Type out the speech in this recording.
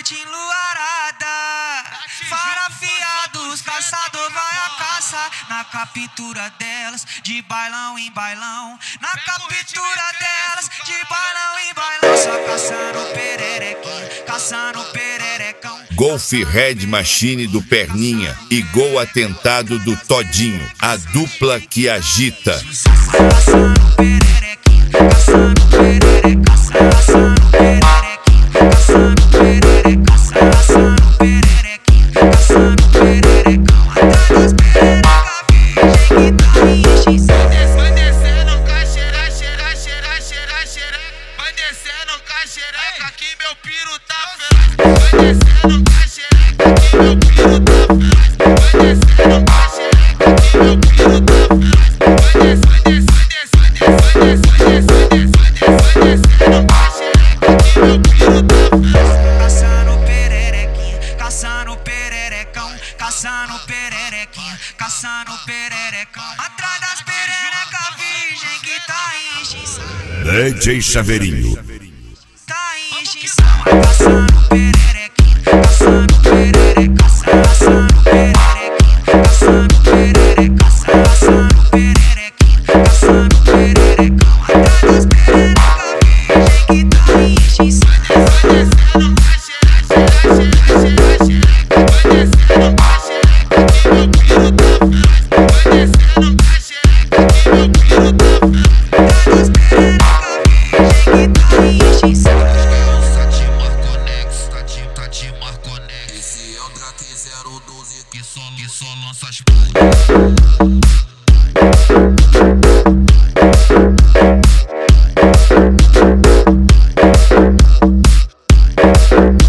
noite enluarada, farafiados, caçador vai à caça. Na captura delas, de bailão em bailão. Na captura delas, de bailão em bailão. Só caçando pererequinho, caçando pererecão. Golf Red Machine do Perninha e Gol Atentado do Todinho, a dupla que agita. Caçando pererequinho, caçando perereca, caçando pererequinho, caçando perereca, caçando pererequinho, caçando pererecão. Atrás das pererecas virgem que tá em extinção. Vai descendo, caixeira, cheira, cheira, cheira, cheira. Vai descendo, caixereca, que meu piro tá feroz. Vai descendo, caixereca, que meu piro tá feroz. Vai descendo, caixereca, que meu piro tá feroz. Vai descendo, caixereca, que meu piro tá feroz. Caçando pererequinha, caçando pererecão, caçando pererequinha, caçando pererecão. Atrás das pererecas virgem que tá em extinção. DJ Chaveirinho. Tá em extinção. Caçando pererequinha, caçando perereca, caçando pererequinha, caçando perereca, caçando pererequinha, caçando pererecão. Atrás das pererecas virgem que tá em extinção. Vai descendo, caixeira, cheira, cheira, cheira. Vai descendo, caixereca, que meu piro tá feroz. Vai descendo, caixereca, que meu piro tá feroz. Atrás das pererecas virgem que tá em extinção. Tati Marconex. Esse é o Drake 012 que só lança as